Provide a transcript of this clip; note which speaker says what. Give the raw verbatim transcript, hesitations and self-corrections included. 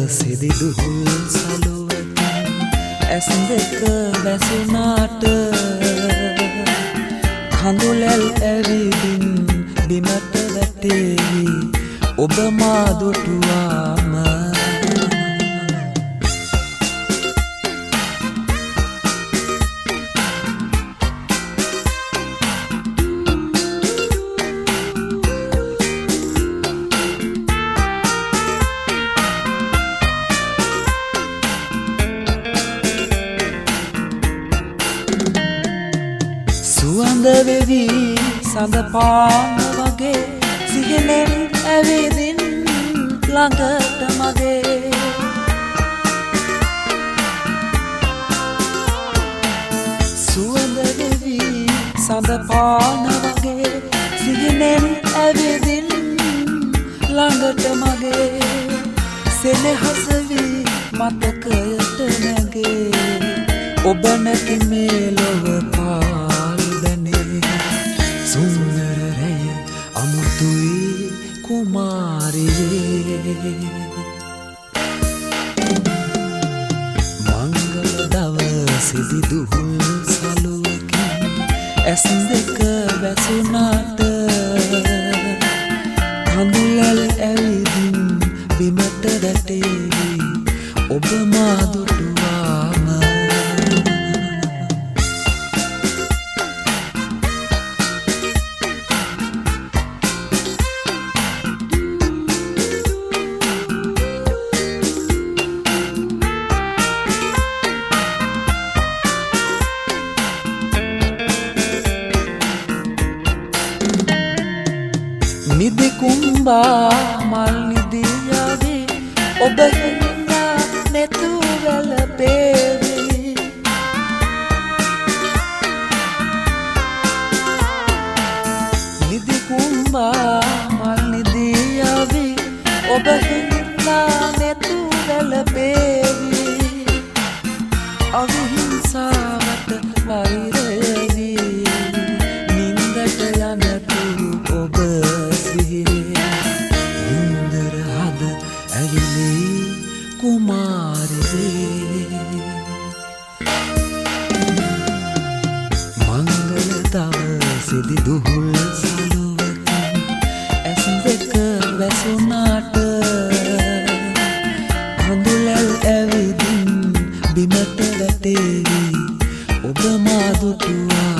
Speaker 1: සිදි දුහුල් සලුවකින් ඇස් දෙක වැසුනාට කඳුලැල් ඇවිදින් බිමට වැටේවි ඔබ මා දුටුවාම සුවඳ වෙවි සඳ පාන වගේ සිහිනෙන් ඇවිදින් ළඟට මගේ සුවඳ වෙවි සඳ පාන වගේ සිහිනෙන් ඇවිදින් ළඟට මගේ සෙනෙහස වී මතකයට නැගේ ඔබ නැති මේ ලොව සුන්දර රැය අමුතුයි කුමාරියේ මංගල දවසේදී දුහුල් සලුවකින් ඇස් දෙක වැසුනාට කඳුලැල් ඇවිදින් බිමට වැටේවි ඔබ මා දුටුවාම නිදි කුම්බා මල් නිදියාවේ ඔබ හිනා නැතු වැළපේවි නිදි කුම්බා මල් නිදියාවේ ඔබ හිනා නැතු වැළපේවි අවිහිංසාවට වෛරයවි නින්දට යනතු ඔබ ඉන්දර හද ඇවිලේ කුමාරියේ මංගල දවසේදී දුහුල් සලුවකින් ඇස් දෙක වැසුනාට කඳුලැල් ඇවිදින් බිමට වැටේවි ඔබ මා දුටුවා